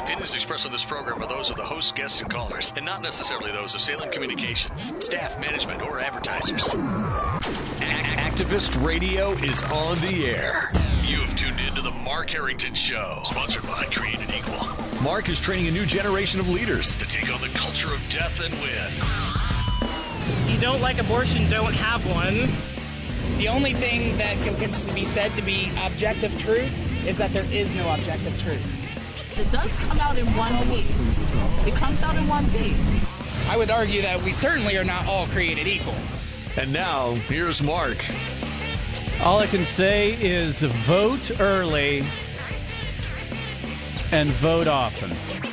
opinions expressed on this program are those of the hosts, guests, and callers, and not necessarily those of Salem Communications, staff, management, or advertisers. Activist Radio is on the air. You have tuned in to the Mark Harrington Show, sponsored by Created Equal. Mark is training a new generation of leaders to take on the culture of death and win. You don't like abortion, don't have one. The only thing that can be said to be objective truth is that there is no objective truth. It does come out in one piece. It comes out in one piece. I would argue that we certainly are not all created equal. And now, here's Mark. All I can say is vote early and vote often.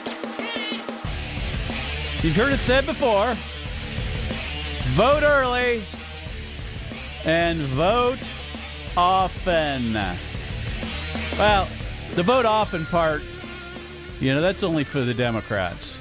You've heard it said before. Vote early and vote often. Well, the vote often part, that's only for the Democrats.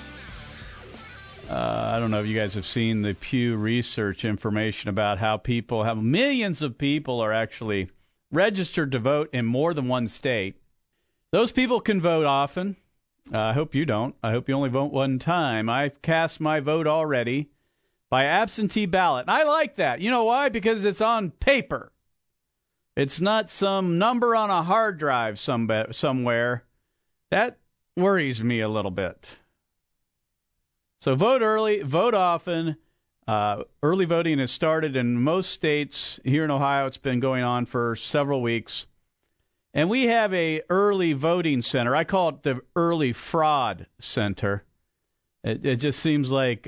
I don't know if you guys have seen the Pew Research information about how millions of people are actually registered to vote in more than one state. Those people can vote often. I hope you don't. I hope you only vote one time. I've cast my vote already by absentee ballot. I like that. You know why? Because it's on paper. It's not some number on a hard drive somewhere. That worries me a little bit. So vote early, vote often. Early voting has started in most states. Here in Ohio, it's been going on for several weeks. And we have a early voting center. I call it the early fraud center. It just seems like,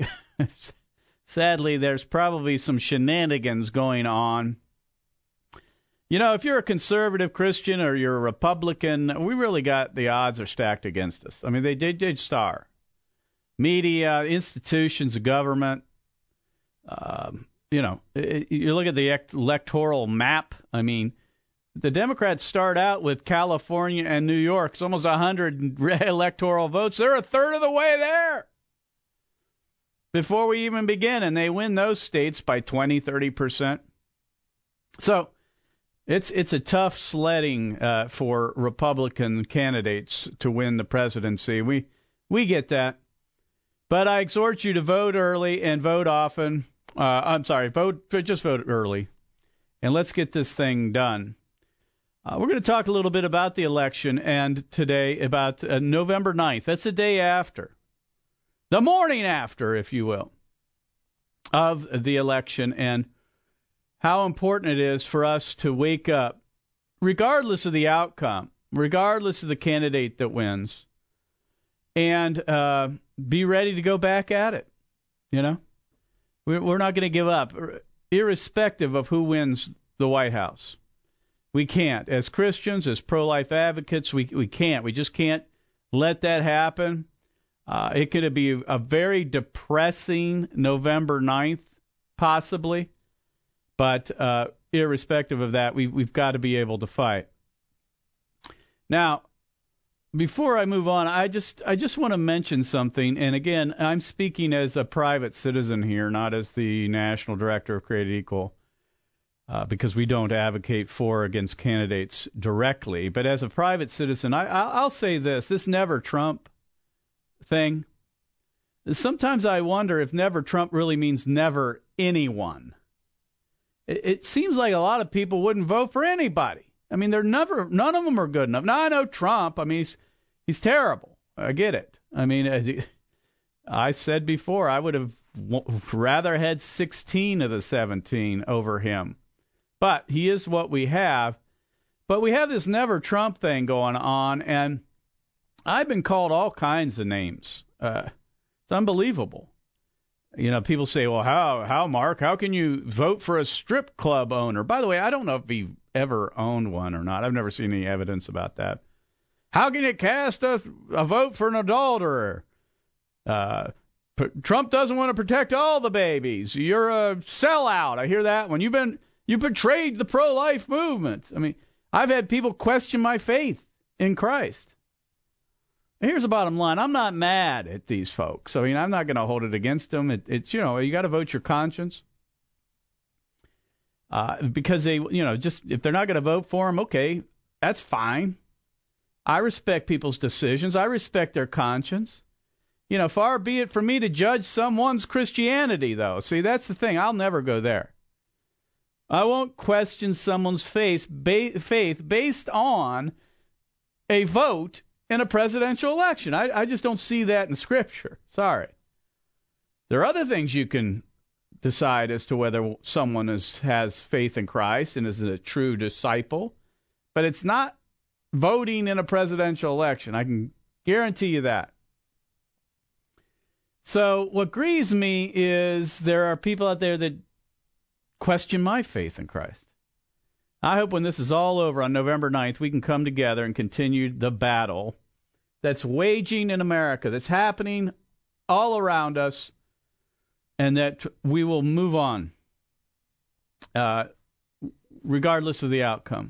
sadly, there's probably some shenanigans going on. If you're a conservative Christian or you're a Republican, we really got the odds are stacked against us. I mean, they did star. Media, institutions of government. You look at the electoral map. I mean, the Democrats start out with California and New York. It's almost 100 electoral votes. They're a third of the way there before we even begin, and they win those states by 20, 30%. So it's a tough sledding for Republican candidates to win the presidency. We get that. But I exhort you to vote early and vote often. Just vote early. And let's get this thing done. We're going to talk a little bit about the election and today about November 9th. That's the day after. The morning after, if you will, of the election and how important it is for us to wake up, regardless of the outcome, regardless of the candidate that wins, and be ready to go back at it. We're not going to give up, irrespective of who wins the White House. We can't. As Christians, as pro-life advocates, we can't. We just can't let that happen. It could be a very depressing November 9th, possibly. But irrespective of that, we've got to be able to fight. Now, before I move on, I just want to mention something. And again, I'm speaking as a private citizen here, not as the national director of Created Equal, because we don't advocate for or against candidates directly. But as a private citizen, I'll say this never Trump thing. Sometimes I wonder if never Trump really means never anyone. It seems like a lot of people wouldn't vote for anybody. I mean, none of them are good enough. Now, I know Trump. I mean, he's terrible. I get it. I mean, I said before, I would have rather had 16 of the 17 over him. But he is what we have. But we have this never Trump thing going on, and I've been called all kinds of names. It's unbelievable. People say, well, how, Mark? How can you vote for a strip club owner? By the way, I don't know if he ever owned one or not. I've never seen any evidence about that. How can you cast a vote for an adulterer? Trump doesn't want to protect all the babies. You're a sellout. I hear that one. You betrayed the pro-life movement. I mean, I've had people question my faith in Christ. Here's the bottom line. I'm not mad at these folks. I mean, I'm not going to hold it against them. It's you got to vote your conscience. Because they, just if they're not going to vote for him, okay, that's fine. I respect people's decisions. I respect their conscience. You know, far be it from me to judge someone's Christianity, though. See, that's the thing. I'll never go there. I won't question someone's faith based on a vote in a presidential election. I just don't see that in Scripture. Sorry. There are other things you can decide as to whether someone has faith in Christ and is a true disciple, but it's not voting in a presidential election. I can guarantee you that. So what grieves me is there are people out there that question my faith in Christ. I hope when this is all over on November 9th, we can come together and continue the battle that's waging in America, that's happening all around us, and that we will move on regardless of the outcome.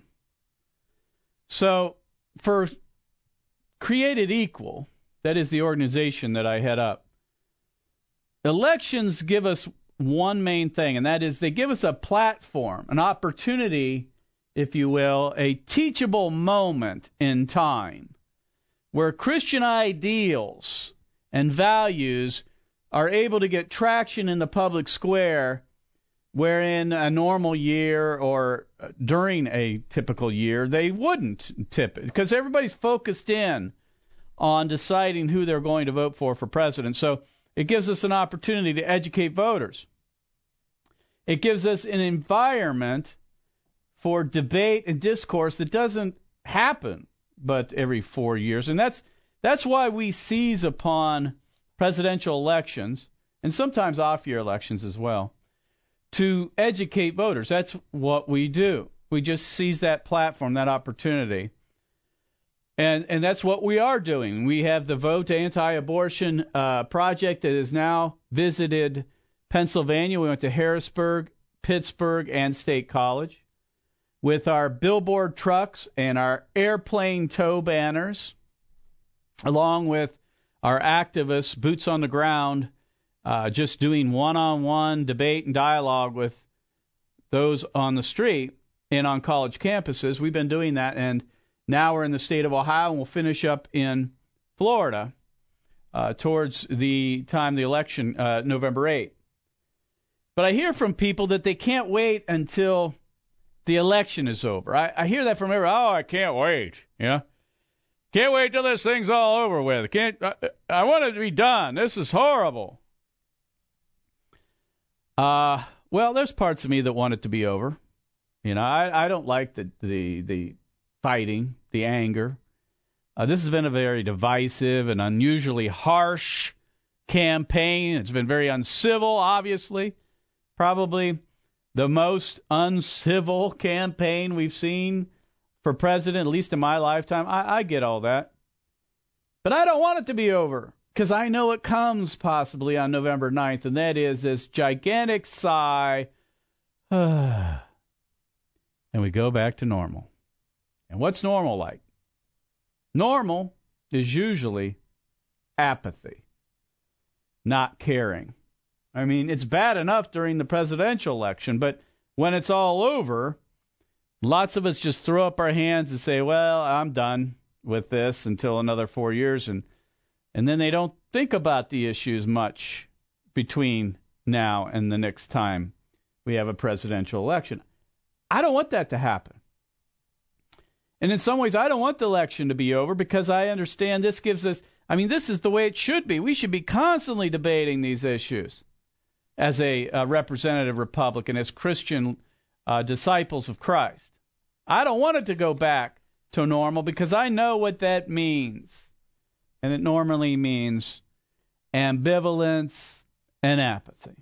So for Created Equal, that is the organization that I head up, elections give us one main thing, and that is they give us a platform, an opportunity, if you will, a teachable moment in time where Christian ideals and values are able to get traction in the public square, where in a normal year or during a typical year, they wouldn't tip it, because everybody's focused in on deciding who they're going to vote for president. So it gives us an opportunity to educate voters. It gives us an environment for debate and discourse that doesn't happen but every 4 years. And that's why we seize upon presidential elections, and sometimes off-year elections as well, to educate voters. That's what we do. We just seize that platform, that opportunity. And that's what we are doing. We have the Vote Anti-Abortion project that has now visited Pennsylvania. We went to Harrisburg, Pittsburgh, and State College with our billboard trucks and our airplane tow banners, along with our activists, boots on the ground, just doing one-on-one debate and dialogue with those on the street and on college campuses. We've been doing that, and now we're in the state of Ohio, and we'll finish up in Florida towards the time the election, November 8th. But I hear from people that they can't wait until the election is over. I hear that from everyone. Oh, I can't wait. Yeah. Can't wait till this thing's all over with. I want it to be done. This is horrible. Well, there's parts of me that want it to be over. You know, I don't like the fighting, the anger. This has been a very divisive and unusually harsh campaign. It's been very uncivil, obviously. Probably the most uncivil campaign we've seen for president, at least in my lifetime. I get all that. But I don't want it to be over, because I know it comes possibly on November 9th, and that is this gigantic sigh, and we go back to normal. And what's normal like? Normal is usually apathy, not caring. I mean, it's bad enough during the presidential election, but when it's all over, lots of us just throw up our hands and say, well, I'm done with this until another 4 years. And then they don't think about the issues much between now and the next time we have a presidential election. I don't want that to happen. And in some ways, I don't want the election to be over, because I understand this gives us, I mean, this is the way it should be. We should be constantly debating these issues as a representative Republican, as Christian disciples of Christ. I don't want it to go back to normal, because I know what that means. And it normally means ambivalence and apathy.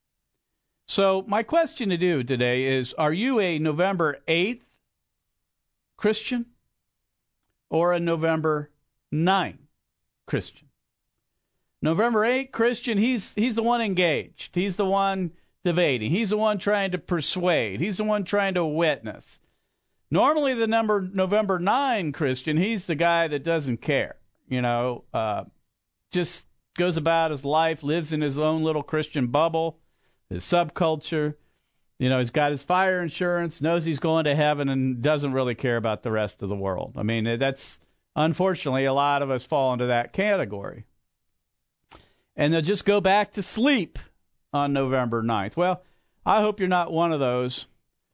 So my question to you today is, are you a November 8th Christian or a November 9th Christian? November 8th Christian, he's the one engaged. He's the one debating. He's the one trying to persuade. He's the one trying to witness. Normally the November 9 Christian, he's the guy that doesn't care. You know, just goes about his life, lives in his own little Christian bubble, his subculture. You know, he's got his fire insurance, knows he's going to heaven, and doesn't really care about the rest of the world. I mean, that's Unfortunately, a lot of us fall into that category. And they'll just go back to sleep on November 9th. Well, I hope you're not one of those.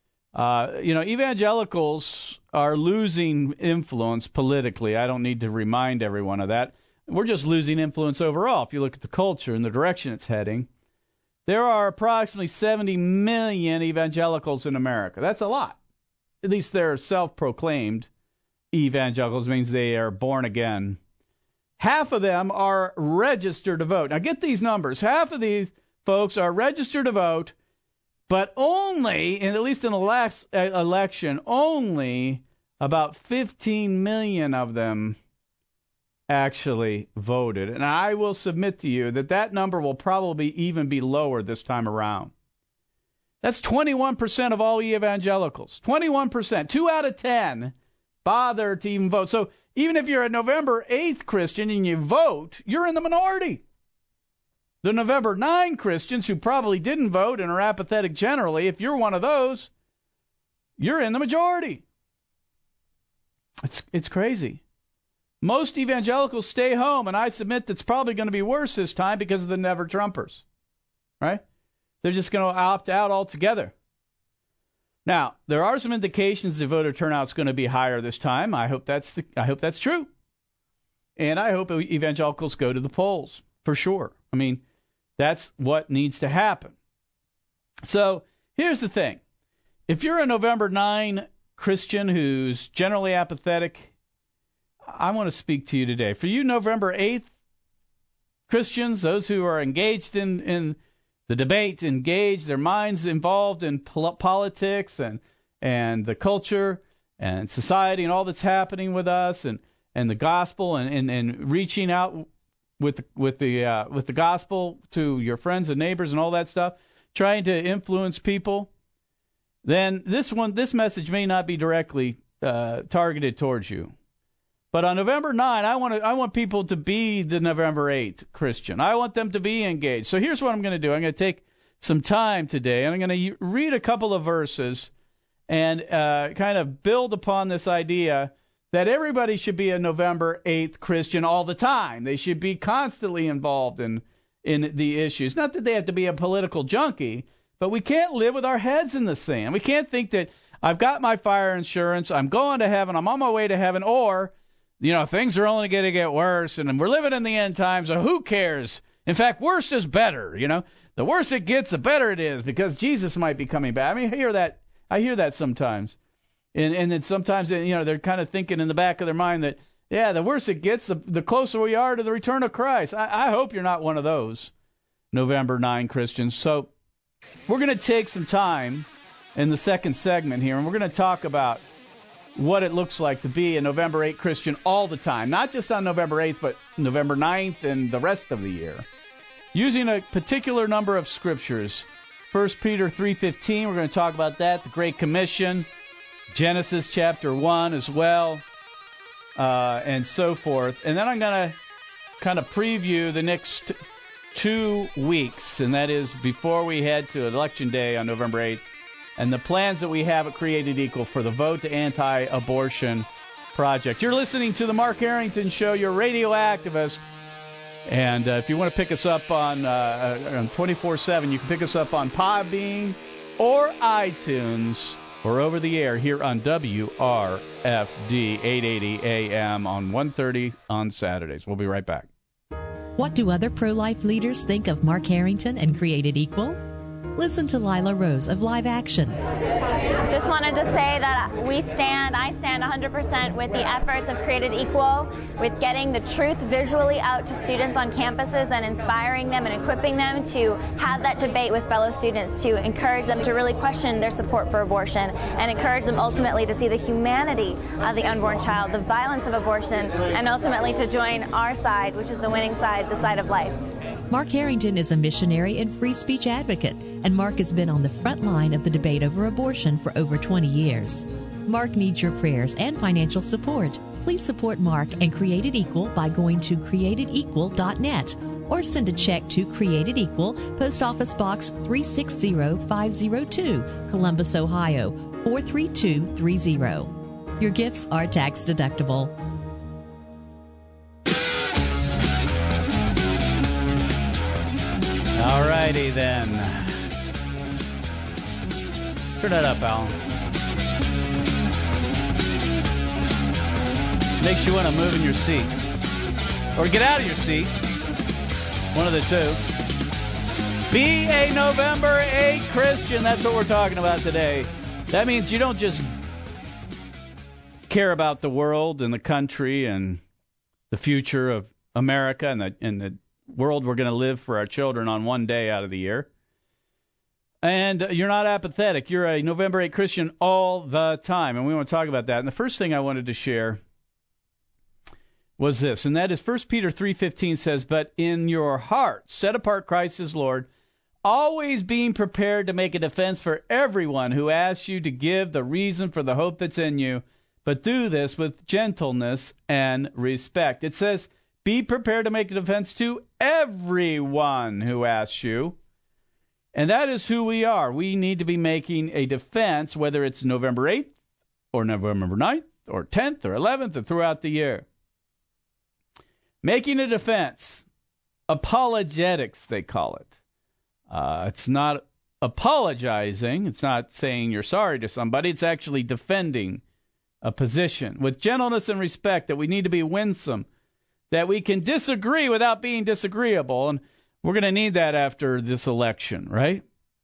Evangelicals are losing influence politically. I don't need to remind everyone of that. We're just losing influence overall. If you look at the culture and the direction it's heading, there are approximately 70 million evangelicals in America. That's a lot. At least they're self-proclaimed evangelicals, means they are born again. Half of them are registered to vote. Now, get these numbers. Half of these folks are registered to vote, but only, and at least in the last election, only about 15 million of them actually voted. And I will submit to you that that number will probably even be lower this time around. That's 21% of all evangelicals. 21%. 2 out of 10 bother to even vote. So even if you're a November 8th Christian and you vote, you're in the minority. The November 9 Christians who probably didn't vote and are apathetic generally, if you're one of those, you're in the majority. It's crazy. Most evangelicals stay home, and I submit that's probably going to be worse this time because of the Never Trumpers, right? They're just going to opt out altogether. Now, there are some indications the voter turnout's going to be higher this time. I hope that's true. And I hope evangelicals go to the polls, for sure. I mean, that's what needs to happen. So here's the thing. If you're a November 9 Christian who's generally apathetic, I want to speak to you today. For you November 8th Christians, those who are engaged in the debate, engaged, their minds involved in politics and the culture and society and all that's happening with us and the gospel and reaching out with the gospel to your friends and neighbors and all that stuff, trying to influence people, then this message may not be directly targeted towards you. But on November 9, I want people to be the November 8th Christian. I want them to be engaged. So here's what I'm going to do. I'm going to take some time today, and I'm going to read a couple of verses and kind of build upon this idea that everybody should be a November 8th Christian all the time. They should be constantly involved in the issues. Not that they have to be a political junkie, but we can't live with our heads in the sand. We can't think that I've got my fire insurance, I'm going to heaven, I'm on my way to heaven, or things are only going to get worse, and we're living in the end times, so who cares? In fact, worse is better, The worse it gets, the better it is, because Jesus might be coming back. I mean, I hear that sometimes. And then sometimes, they're kind of thinking in the back of their mind that, yeah, the worse it gets, the closer we are to the return of Christ. I hope you're not one of those November 9 Christians. So we're going to take some time in the second segment here, and we're going to talk about what it looks like to be a November 8th Christian all the time, not just on November 8th, but November 9th and the rest of the year, using a particular number of scriptures. 1 Peter 3:15, we're going to talk about that, the Great Commission, Genesis chapter 1 as well, and so forth. And then I'm going to kind of preview the next 2 weeks, and that is before we head to Election Day on November 8th, and the plans that we have at Created Equal for the Vote to Anti-Abortion Project. You're listening to the Mark Harrington Show, your radio activist. And if you want to pick us up on 24/7, you can pick us up on Podbean or iTunes or over the air here on WRFD 880 AM on 1:30 on Saturdays. We'll be right back. What do other pro-life leaders think of Mark Harrington and Created Equal? Listen to Lila Rose of Live Action. Just wanted to say that I stand 100% with the efforts of Created Equal, with getting the truth visually out to students on campuses and inspiring them and equipping them to have that debate with fellow students, to encourage them to really question their support for abortion and encourage them ultimately to see the humanity of the unborn child, the violence of abortion, and ultimately to join our side, which is the winning side, the side of life. Mark Harrington is a missionary and free speech advocate, and Mark has been on the front line of the debate over abortion for over 20 years. Mark needs your prayers and financial support. Please support Mark and Created Equal by going to createdequal.net or send a check to Created Equal, Post Office Box 360502, Columbus, Ohio 43230. Your gifts are tax deductible. righty then. Turn that up, Alan. Makes you want to move in your seat. Or get out of your seat. One of the two. Be a November 8 Christian. That's what we're talking about today. That means you don't just care about the world and the country and the future of America and the world we're going to live for our children on one day out of the year. And you're not apathetic. You're a November 8 Christian all the time. And we want to talk about that. And the first thing I wanted to share was this, and that is 1 Peter 3:15 says, "But in your heart, set apart Christ as Lord, always being prepared to make a defense for everyone who asks you to give the reason for the hope that's in you, but do this with gentleness and respect." It says, be prepared to make a defense to everyone who asks you. And that is who we are. We need to be making a defense, whether it's November 8th or November 9th or 10th or 11th or throughout the year. Making a defense. Apologetics, they call it. It's not apologizing. It's not saying you're sorry to somebody. It's actually defending a position with gentleness and respect, that we need to be winsome, that we can disagree without being disagreeable. And we're going to need that after this election, right?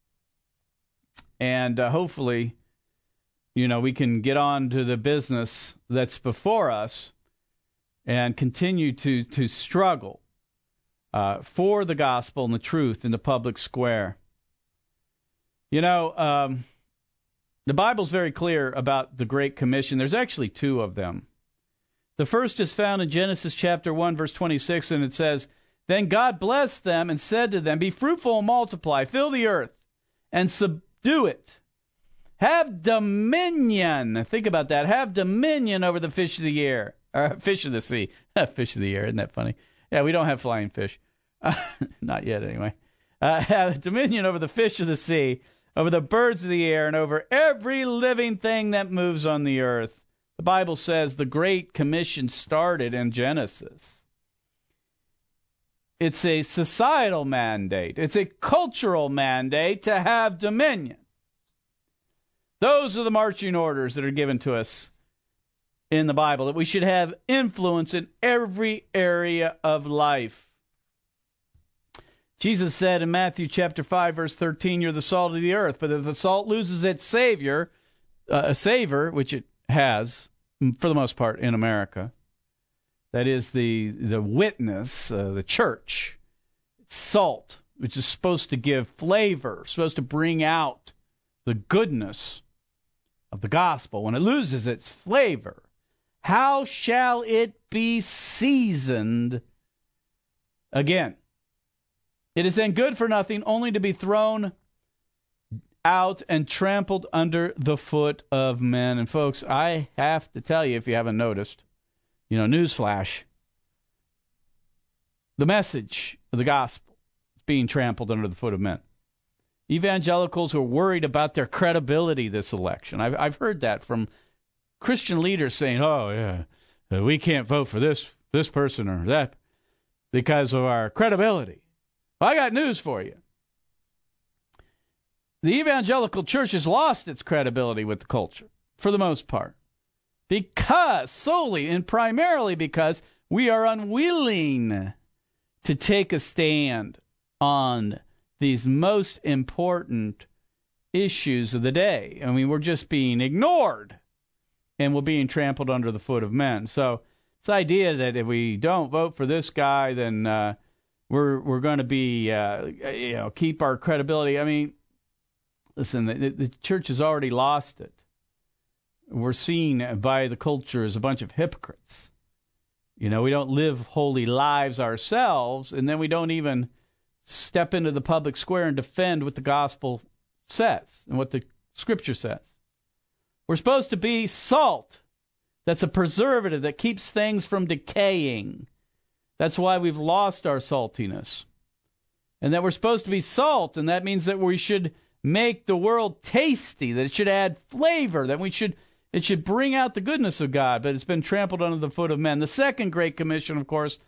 And hopefully, we can get on to the business that's before us and continue to struggle for the gospel and the truth in the public square. The Bible's very clear about the Great Commission. There's actually two of them. The first is found in Genesis chapter 1, verse 26, and it says, "Then God blessed them and said to them, 'Be fruitful and multiply, fill the earth and subdue it. Have dominion.'" Think about that. "Have dominion over the fish of the air." Or fish of the sea. Fish of the air. Isn't that funny? Yeah, we don't have flying fish. Not yet, anyway. "Have dominion over the fish of the sea, over the birds of the air, and over every living thing that moves on the earth." The Bible says the Great Commission started in Genesis. It's a societal mandate. It's a cultural mandate to have dominion. Those are the marching orders that are given to us in the Bible, that we should have influence in every area of life. Jesus said in Matthew chapter 5, verse 13, "You're the salt of the earth, but if the salt loses its savor, which it has, for the most part, in America, that is the witness, the church, it's salt, which is supposed to give flavor, supposed to bring out the goodness of the gospel. When it loses its flavor, how shall it be seasoned again? It is then good for nothing, only to be thrown out and trampled under the foot of men." And folks, I have to tell you, if you haven't noticed, newsflash, the message of the gospel is being trampled under the foot of men. Evangelicals who are worried about their credibility this election. I've heard that from Christian leaders saying, "Oh, yeah, we can't vote for this person or that because of our credibility." Well, I got news for you. The evangelical church has lost its credibility with the culture, for the most part, solely and primarily because we are unwilling to take a stand on these most important issues of the day. I mean, we're just being ignored, and we're being trampled under the foot of men. So this idea that if we don't vote for this guy, then we're going to be keep our credibility. I mean, listen, the church has already lost it. We're seen by the culture as a bunch of hypocrites. We don't live holy lives ourselves, and then we don't even step into the public square and defend what the gospel says and what the Scripture says. We're supposed to be salt. That's a preservative that keeps things from decaying. That's why we've lost our saltiness. And that we're supposed to be salt, and that means that we should make the world tasty, that it should add flavor, that it should bring out the goodness of God, but it's been trampled under the foot of men. The second Great Commission, of course,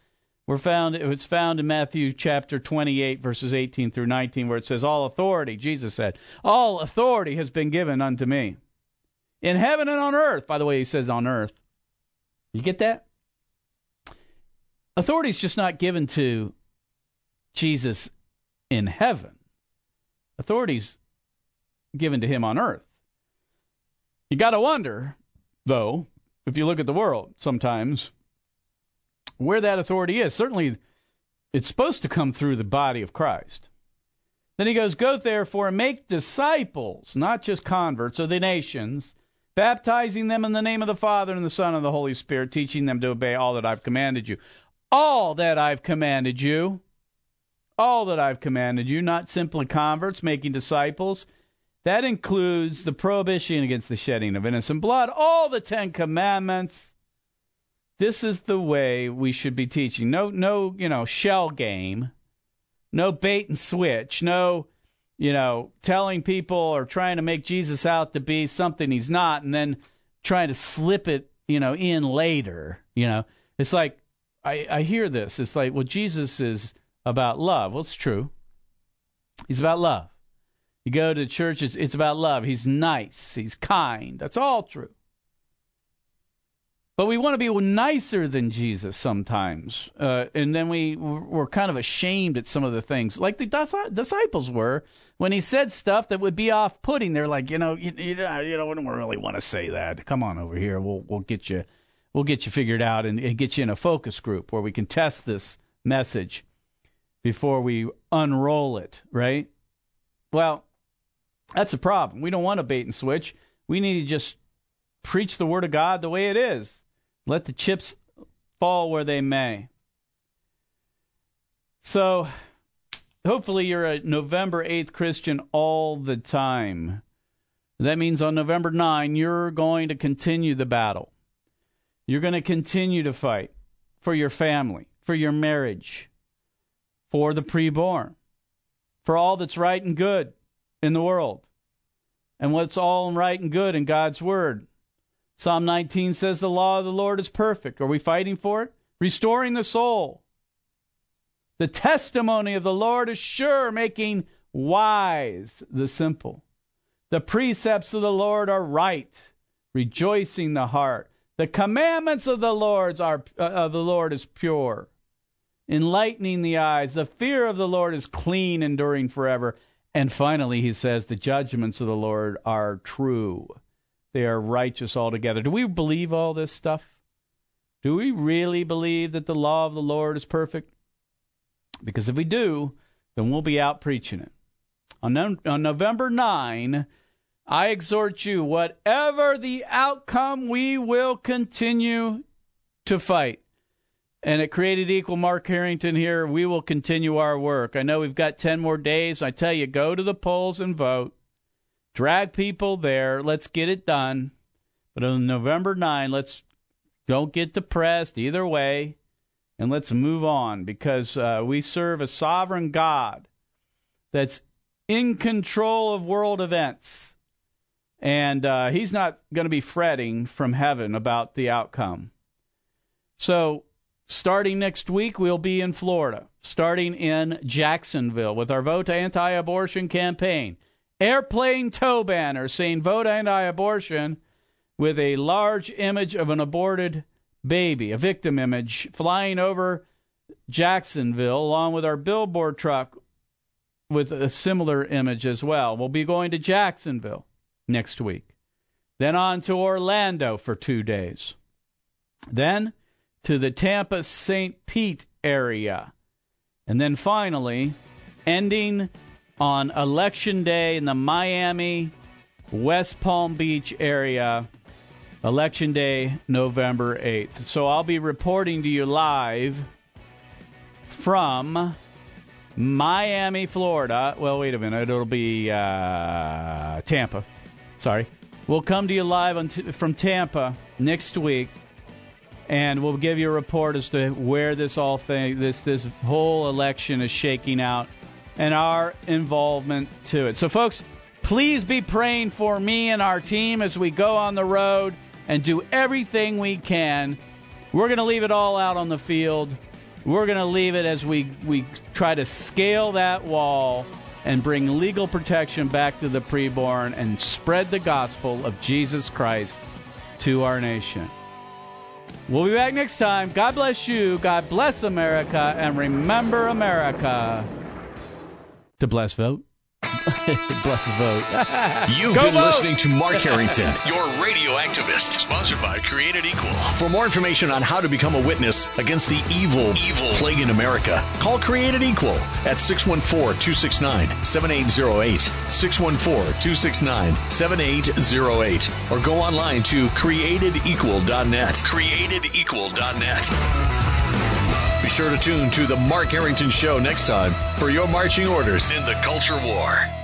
It was found in Matthew chapter 28, verses 18 through 19, where it says, all authority, Jesus said, all authority has been given unto me. In heaven and on earth. By the way, he says on earth. You get that? Authority is just not given to Jesus in heaven. Authority's given to him on earth. You got to wonder, though, if you look at the world sometimes, where that authority is. Certainly, it's supposed to come through the body of Christ. Then he goes, go therefore and make disciples, not just converts, of the nations, baptizing them in the name of the Father and the Son and the Holy Spirit, teaching them to obey all that I've commanded you. All that I've commanded you. All that I've commanded you, not simply converts, making disciples. That includes the prohibition against the shedding of innocent blood, all the 10 commandments. This is the way we should be teaching. No, shell game. No bait and switch. No, telling people or trying to make Jesus out to be something he's not and then trying to slip it, in later. It's like, I hear this. It's like, well, Jesus is about love. Well, it's true. He's about love. You go to church, it's about love. He's nice. He's kind. That's all true. But we want to be nicer than Jesus sometimes. And then we're kind of ashamed at some of the things, like the disciples were, when he said stuff that would be off-putting. They're like, you don't really want to say that. Come on over here. We'll get you figured out and get you in a focus group where we can test this message before we unroll it, right? Well, that's a problem. We don't want a bait and switch. We need to just preach the Word of God the way it is. Let the chips fall where they may. So, hopefully you're a November 8th Christian all the time. That means on November 9, you're going to continue the battle. You're going to continue to fight for your family, for your marriage, for the preborn, for all that's right and good in the world, and what's all right and good in God's Word. Psalm 19 says the law of the Lord is perfect. Are we fighting for it? Restoring the soul. The testimony of the Lord is sure, making wise the simple. The precepts of the Lord are right, rejoicing the heart. The commandments of the Lord is pure, enlightening the eyes. The fear of the Lord is clean, enduring forever. And finally, he says, the judgments of the Lord are true. They are righteous altogether. Do we believe all this stuff? Do we really believe that the law of the Lord is perfect? Because if we do, then we'll be out preaching it. On November 9, I exhort you, whatever the outcome, we will continue to fight. And at Created Equal, Mark Harrington here, we will continue our work. I know we've got 10 more days. I tell you, go to the polls and vote. Drag people there. Let's get it done. But on November 9, don't get depressed either way, and let's move on, because we serve a sovereign God that's in control of world events. And he's not going to be fretting from heaven about the outcome. So starting next week, we'll be in Florida, starting in Jacksonville with our Vote Anti-Abortion campaign. Airplane tow banner saying Vote Anti-Abortion with a large image of an aborted baby, a victim image, flying over Jacksonville, along with our billboard truck with a similar image as well. We'll be going to Jacksonville next week. Then on to Orlando for 2 days. Then to the Tampa St. Pete area. And then finally, ending on Election Day in the Miami, West Palm Beach area, Election Day, November 8th. So I'll be reporting to you live from Miami, Florida. Well, wait a minute. It'll be Tampa. Sorry. We'll come to you live from Tampa next week, and we'll give you a report as to where this whole election is shaking out and our involvement to it. So, folks, please be praying for me and our team as we go on the road and do everything we can. We're going to leave it all out on the field. We're going to leave it as we try to scale that wall and bring legal protection back to the preborn and spread the gospel of Jesus Christ to our nation. We'll be back next time. God bless you. God bless America. And remember, America, to bless vote. Bless vote. You've been listening to Mark Harrington, your radio activist, sponsored by Created Equal. For more information on how to become a witness against the evil plague in America, call Created Equal at 614-269-7808, 614-269-7808, or go online to createdequal.net, createdequal.net. Be sure to tune to The Mark Harrington Show next time for your marching orders in the culture war.